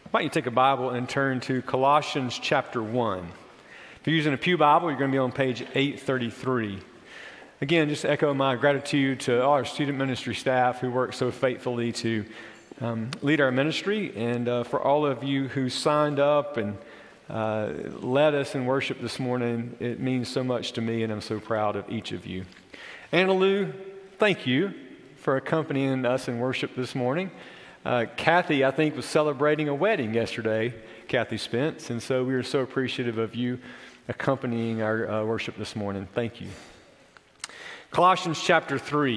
Why don't you take a Bible and turn to Colossians chapter 1. If you're using a Pew Bible, you're going to be on page 833. Again, just echo my gratitude to all our student ministry staff who work so faithfully to lead our ministry, and for all of you who signed up and led us in worship this morning. It means so much to me, and I'm so proud of each of you. Anna Lou, thank you for accompanying us in worship this morning. Kathy, I think, was celebrating a wedding yesterday, Kathy Spence, and so we are so appreciative of you accompanying our worship this morning. Thank you. Colossians chapter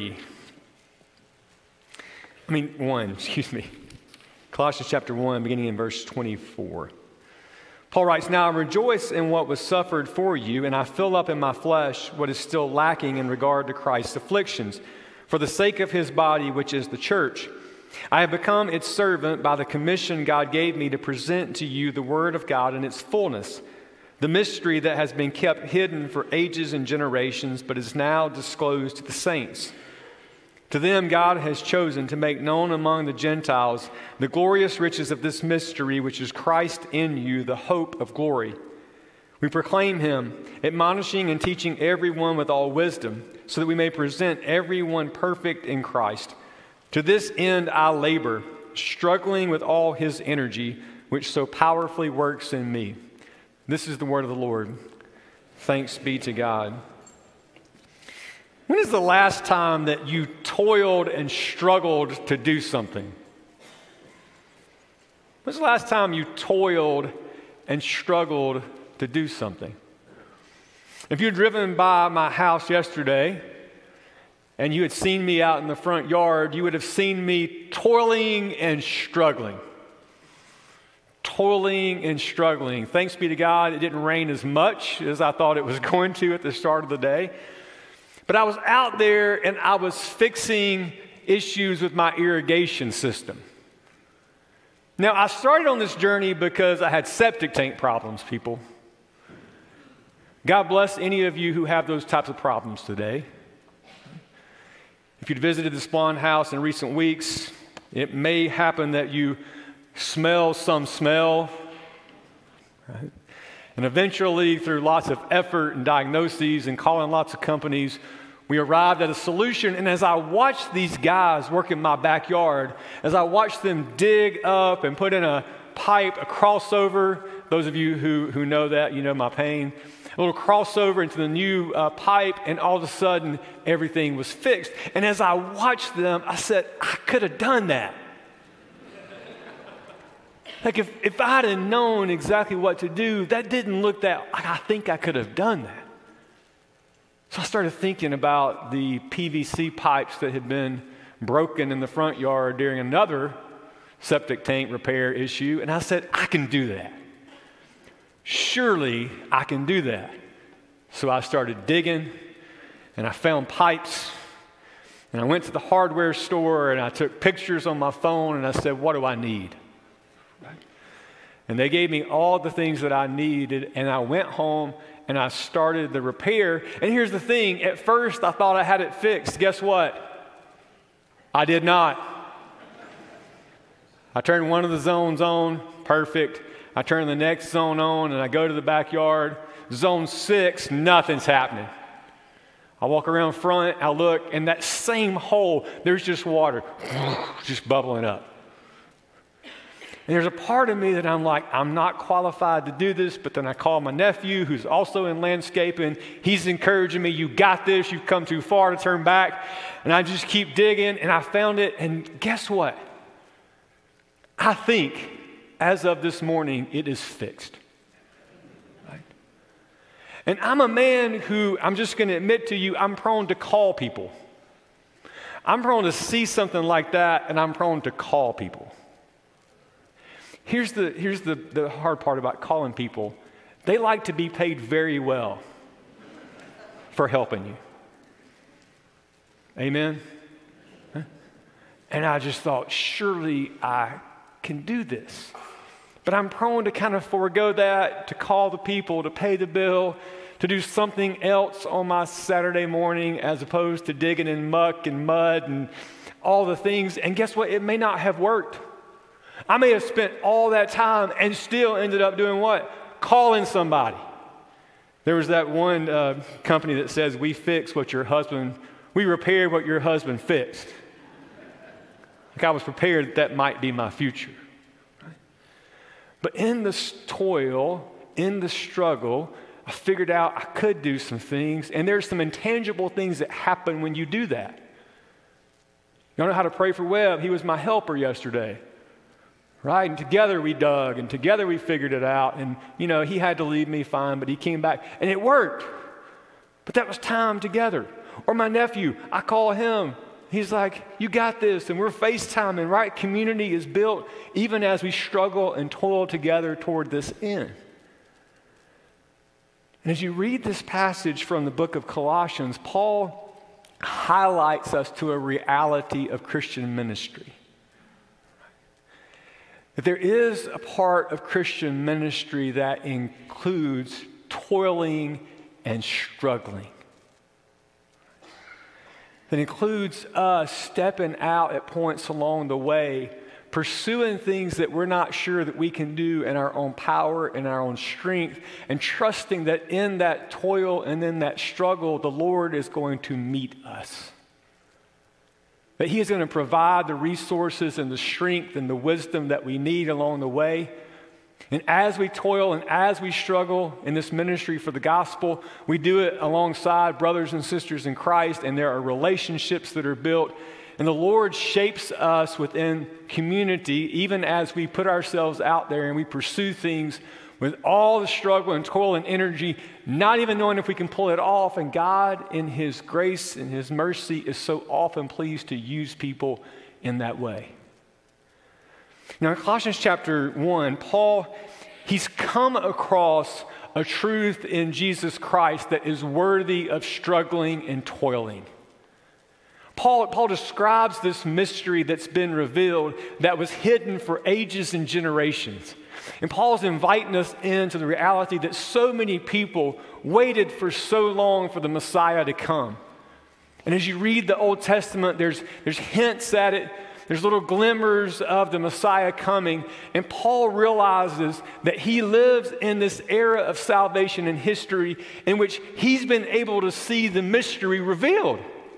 1, Colossians chapter 1, beginning in verse 24. Paul writes, "Now I rejoice in what was suffered for you, and I fill up in my flesh what is still lacking in regard to Christ's afflictions, for the sake of his body, which is the church. I have become its servant by the commission God gave me to present to you the word of God in its fullness, the mystery that has been kept hidden for ages and generations, but is now disclosed to the saints. To them God has chosen to make known among the Gentiles the glorious riches of this mystery, which is Christ in you, the hope of glory. We proclaim him, admonishing and teaching everyone with all wisdom, so that we may present everyone perfect in Christ. To this end I labor, struggling with all his energy, which so powerfully works in me." This is the word of the Lord. Thanks be to God. When is the last time that you toiled and struggled to do something? When's the last time you toiled and struggled to do something? If you'd driven by my house yesterday and you had seen me out in the front yard, you would have seen me toiling and struggling. Toiling and struggling. Thanks be to God, it didn't rain as much as I thought it was going to at the start of the day. But I was out there and I was fixing issues with my irrigation system. Now, I started on this journey because I had septic tank problems, people. God bless any of you who have those types of problems today. If you'd visited the Splon house in recent weeks, it may happen that you smell some smell, right? And eventually, through lots of effort and diagnoses and calling lots of companies, we arrived at a solution. And as I watched these guys work in my backyard, as I watched them dig up and put in a pipe, a crossover, those of you who know that, you know my pain, a little crossover into the new pipe, and all of a sudden, everything was fixed. And as I watched them, I said, I could have done that. Like if I'd have known exactly what to do, that didn't look that, I think I could have done that. So I started thinking about the PVC pipes that had been broken in the front yard during another septic tank repair issue, and I said, I can do that. Surely I can do that. So I started digging, and I found pipes, and I went to the hardware store, and I took pictures on my phone, and I said, what do I need? And they gave me all the things that I needed, and I went home and I started the repair. And here's the thing, at first I thought I had it fixed. Guess what? I did not. I turned one of the zones on, perfect. I turn the next zone on, and I go to the backyard. Zone 6, nothing's happening. I walk around front, I look, and that same hole, there's just water, just bubbling up. And there's a part of me that I'm like, I'm not qualified to do this, but then I call my nephew, who's also in landscaping. He's encouraging me, you got this, you've come too far to turn back. And I just keep digging, and I found it, and guess what? I think, as of this morning, it is fixed. Right? And I'm a man who, I'm just going to admit to you, I'm prone to call people. I'm prone to see something like that, and I'm prone to call people. Here's the hard part about calling people. They like to be paid very well for helping you. Amen? And I just thought, surely I can do this. But I'm prone to kind of forego that, to call the people, to pay the bill, to do something else on my Saturday morning as opposed to digging in muck and mud and all the things. And guess what? It may not have worked. I may have spent all that time and still ended up doing what? Calling somebody. There was that one company that says, we repaired what your husband fixed. Like I was prepared that might be my future. Right? But in this toil, in the struggle, I figured out I could do some things, and there's some intangible things that happen when you do that. You know how to pray for Webb? He was my helper yesterday. Right? And together we dug, and together we figured it out. And, he had to leave me fine, but he came back, and it worked. But that was time together. Or my nephew, I call him. He's like, you got this, and we're FaceTiming, right? Community is built even as we struggle and toil together toward this end. And as you read this passage from the book of Colossians, Paul highlights us to a reality of Christian ministry. That there is a part of Christian ministry that includes toiling and struggling. That includes us stepping out at points along the way, pursuing things that we're not sure that we can do in our own power and our own strength, and trusting that in that toil and in that struggle, the Lord is going to meet us. That He is going to provide the resources and the strength and the wisdom that we need along the way. And as we toil and as we struggle in this ministry for the gospel, we do it alongside brothers and sisters in Christ, and there are relationships that are built. And the Lord shapes us within community, even as we put ourselves out there and we pursue things with all the struggle and toil and energy, not even knowing if we can pull it off. And God, in His grace and His mercy, is so often pleased to use people in that way. Now, in Colossians chapter 1, Paul, he's come across a truth in Jesus Christ that is worthy of struggling and toiling. Paul describes this mystery that's been revealed that was hidden for ages and generations. And Paul's inviting us into the reality that so many people waited for so long for the Messiah to come. And as you read the Old Testament, there's hints at it. There's little glimmers of the Messiah coming. And Paul realizes that he lives in this era of salvation and history in which he's been able to see the mystery revealed.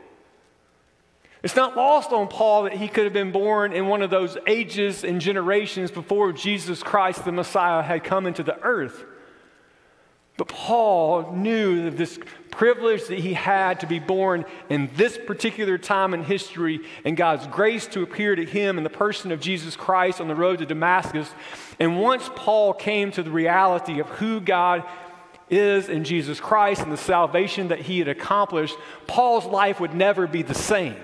It's not lost on Paul that he could have been born in one of those ages and generations before Jesus Christ, the Messiah, had come into the earth. But Paul knew of this privilege that he had to be born in this particular time in history, and God's grace to appear to him in the person of Jesus Christ on the road to Damascus. And once Paul came to the reality of who God is in Jesus Christ and the salvation that He had accomplished, Paul's life would never be the same.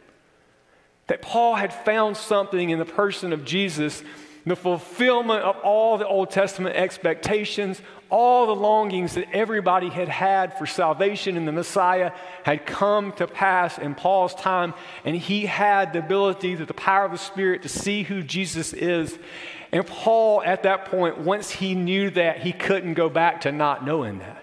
That Paul had found something in the person of Jesus, the fulfillment of all the Old Testament expectations, all the longings that everybody had had for salvation in the Messiah had come to pass in Paul's time, and he had the ability through the power of the Spirit to see who Jesus is. And Paul, at that point, once he knew that, he couldn't go back to not knowing that.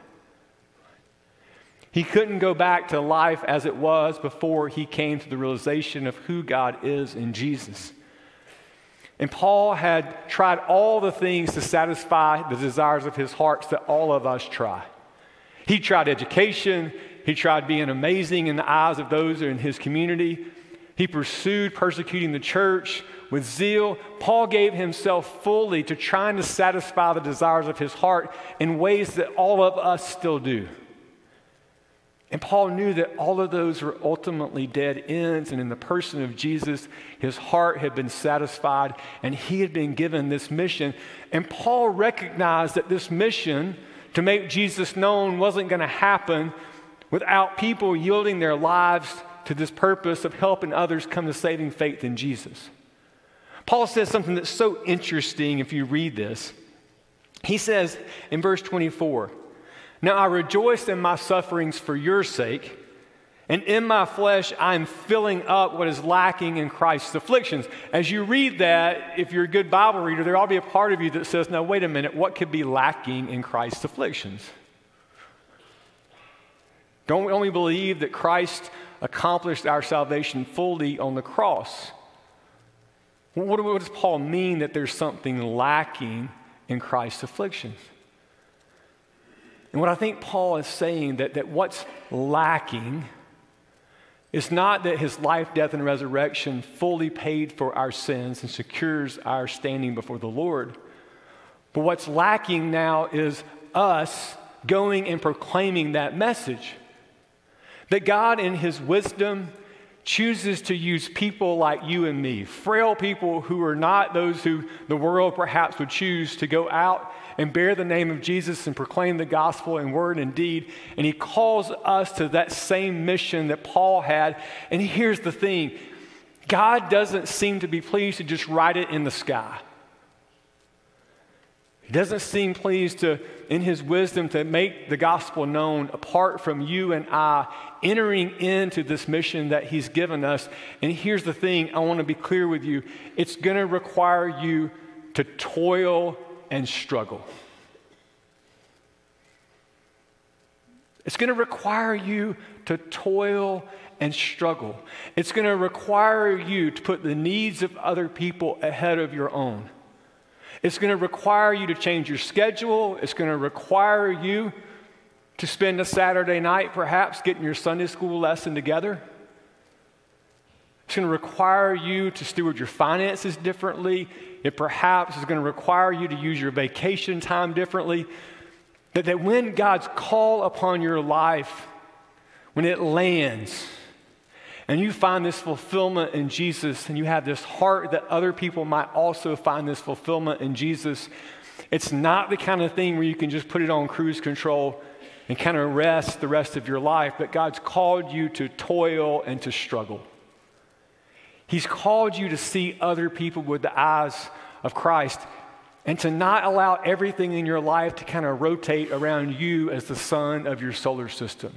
He couldn't go back to life as it was before he came to the realization of who God is in Jesus. And Paul had tried all the things to satisfy the desires of his heart that all of us try. He tried education. He tried being amazing in the eyes of those in his community. He pursued persecuting the church with zeal. Paul gave himself fully to trying to satisfy the desires of his heart in ways that all of us still do. And Paul knew that all of those were ultimately dead ends, and in the person of Jesus, his heart had been satisfied, and he had been given this mission. And Paul recognized that this mission to make Jesus known wasn't going to happen without people yielding their lives to this purpose of helping others come to saving faith in Jesus. Paul says something that's so interesting if you read this. He says in verse 24, "Now I rejoice in my sufferings for your sake, and in my flesh I am filling up what is lacking in Christ's afflictions." As you read that, if you're a good Bible reader, there ought to be a part of you that says, "Now wait a minute, what could be lacking in Christ's afflictions?" Don't we only believe that Christ accomplished our salvation fully on the cross? What does Paul mean that there's something lacking in Christ's affliction? And what I think Paul is saying that what's lacking is not that his life, death, and resurrection fully paid for our sins and secures our standing before the Lord. But what's lacking now is us going and proclaiming that message. That God in his wisdom chooses to use people like you and me, frail people who are not those who the world perhaps would choose to go out and bear the name of Jesus and proclaim the gospel in word and deed. And he calls us to that same mission that Paul had. And here's the thing, God doesn't seem to be pleased to just write it in the sky. He doesn't seem pleased to, in his wisdom, to make the gospel known apart from you and I entering into this mission that he's given us. And here's the thing, I want to be clear with you. It's going to require you to toil and struggle. It's going to require you to toil and struggle. It's going to require you to put the needs of other people ahead of your own. It's going to require you to change your schedule. It's going to require you to spend a Saturday night perhaps getting your Sunday school lesson together. It's going to require you to steward your finances differently. It perhaps is going to require you to use your vacation time differently. That when God's call upon your life, when it lands, and you find this fulfillment in Jesus, and you have this heart that other people might also find this fulfillment in Jesus, it's not the kind of thing where you can just put it on cruise control and kind of rest the rest of your life, but God's called you to toil and to struggle. He's called you to see other people with the eyes of Christ and to not allow everything in your life to kind of rotate around you as the sun of your solar system.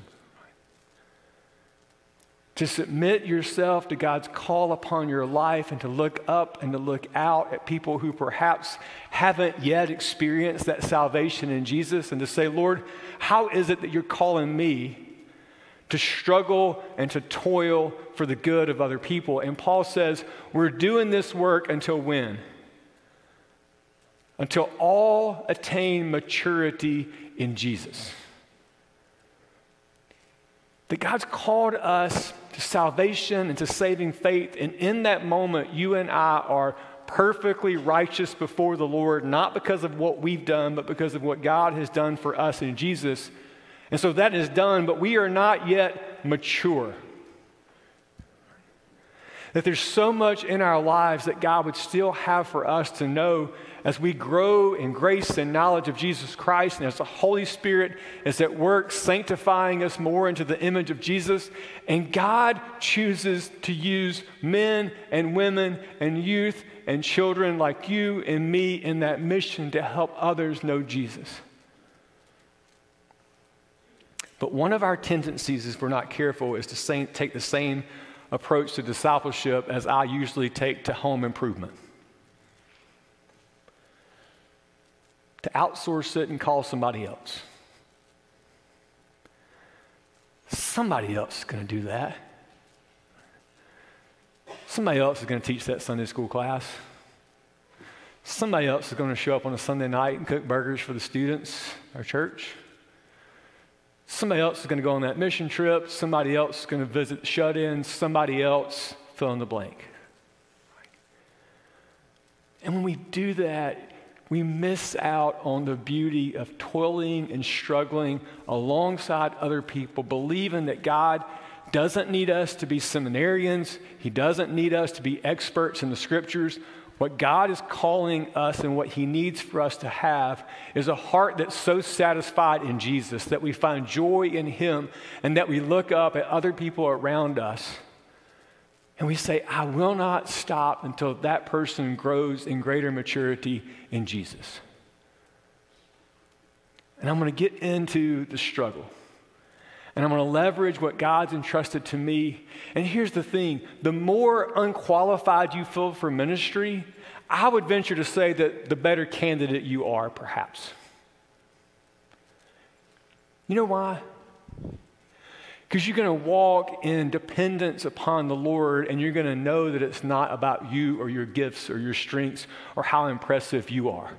To submit yourself to God's call upon your life and to look up and to look out at people who perhaps haven't yet experienced that salvation in Jesus and to say, Lord, how is it that you're calling me to struggle and to toil for the good of other people? And Paul says, we're doing this work until when? Until all attain maturity in Jesus. That God's called us to salvation and to saving faith, and in that moment, you and I are perfectly righteous before the Lord, not because of what we've done, but because of what God has done for us in Jesus. And so that is done, but we are not yet mature. That there's so much in our lives that God would still have for us to know as we grow in grace and knowledge of Jesus Christ, and as the Holy Spirit is at work sanctifying us more into the image of Jesus. And God chooses to use men and women and youth and children like you and me in that mission to help others know Jesus. But one of our tendencies, if we're not careful, is to take the same approach to discipleship as I usually take to home improvement. To outsource it and call somebody else. Somebody else is going to do that. Somebody else is going to teach that Sunday school class. Somebody else is going to show up on a Sunday night and cook burgers for the students, our church. Somebody else is going to go on that mission trip. Somebody else is going to visit the shut-ins. Somebody else, fill in the blank. And when we do that, we miss out on the beauty of toiling and struggling alongside other people, believing that God doesn't need us to be seminarians. He doesn't need us to be experts in the scriptures. What God is calling us and what he needs for us to have is a heart that's so satisfied in Jesus that we find joy in him and that we look up at other people around us and we say, I will not stop until that person grows in greater maturity in Jesus. And I'm going to get into the struggle. And I'm going to leverage what God's entrusted to me. And here's the thing. The more unqualified you feel for ministry, I would venture to say that the better candidate you are, perhaps. You know why? Because you're going to walk in dependence upon the Lord, and you're going to know that it's not about you or your gifts or your strengths or how impressive you are.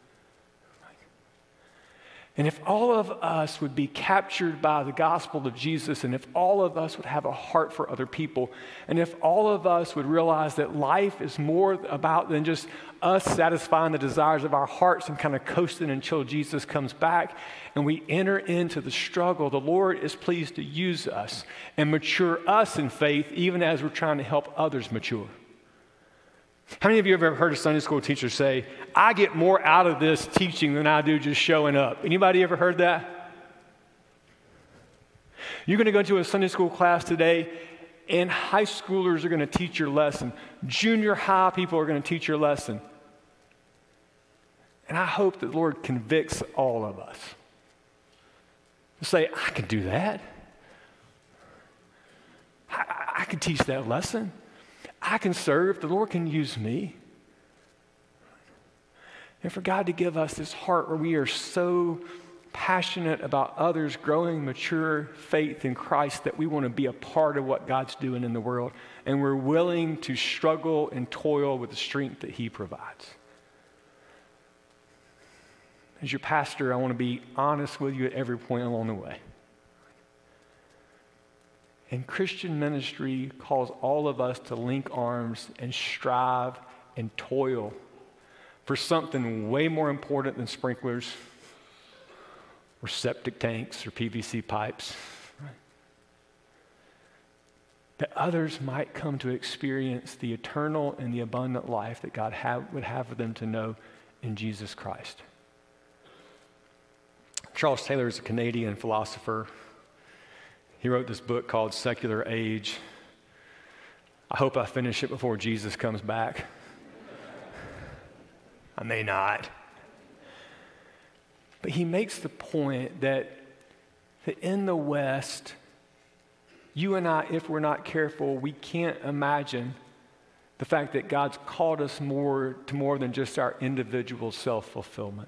And if all of us would be captured by the gospel of Jesus, and if all of us would have a heart for other people, and if all of us would realize that life is more about than just us satisfying the desires of our hearts and kind of coasting until Jesus comes back, and we enter into the struggle, the Lord is pleased to use us and mature us in faith, even as we're trying to help others mature. How many of you have ever heard a Sunday school teacher say, I get more out of this teaching than I do just showing up? Anybody ever heard that? You're going to go to a Sunday school class today, and high schoolers are going to teach your lesson. Junior high people are going to teach your lesson. And I hope that the Lord convicts all of us to say, I can do that. I can teach that lesson. I can serve. The Lord can use me. And for God to give us this heart where we are so passionate about others growing mature faith in Christ that we want to be a part of what God's doing in the world. And we're willing to struggle and toil with the strength that He provides. As your pastor, I want to be honest with you at every point along the way. And Christian ministry calls all of us to link arms and strive and toil for something way more important than sprinklers or septic tanks or PVC pipes. Right? That others might come to experience the eternal and the abundant life that God would have for them to know in Jesus Christ. Charles Taylor is a Canadian philosopher. He wrote this book called Secular Age. I hope I finish it before Jesus comes back. I may not. But he makes the point that in the West, you and I, if we're not careful, we can't imagine the fact that God's called us to more than just our individual self-fulfillment.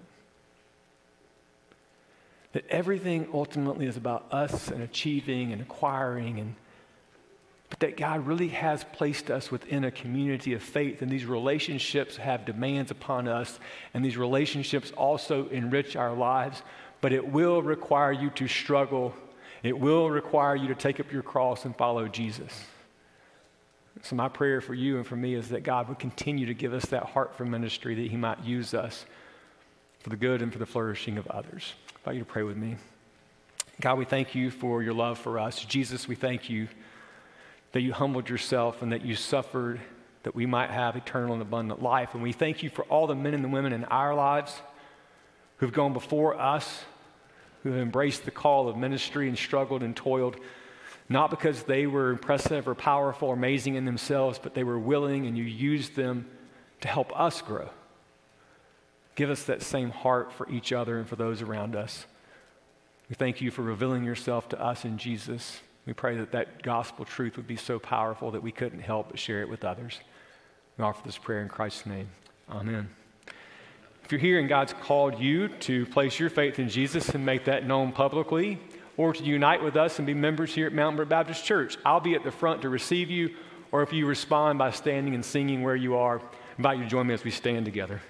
That everything ultimately is about us and achieving and acquiring, but that God really has placed us within a community of faith, and these relationships have demands upon us, and these relationships also enrich our lives, but it will require you to struggle. It will require you to take up your cross and follow Jesus. So my prayer for you and for me is that God would continue to give us that heart for ministry, that He might use us for the good and for the flourishing of others. I invite you to pray with me. God, we thank you for your love for us. Jesus, we thank you that you humbled yourself and that you suffered that we might have eternal and abundant life. And we thank you for all the men and the women in our lives who've gone before us, who have embraced the call of ministry and struggled and toiled, not because they were impressive or powerful or amazing in themselves, but they were willing, and you used them to help us grow. Give us that same heart for each other and for those around us. We thank you for revealing yourself to us in Jesus. We pray that that gospel truth would be so powerful that we couldn't help but share it with others. We offer this prayer in Christ's name. Amen. If you're here and God's called you to place your faith in Jesus and make that known publicly, or to unite with us and be members here at Mountain Brook Baptist Church, I'll be at the front to receive you, or if you respond by standing and singing where you are, I invite you to join me as we stand together.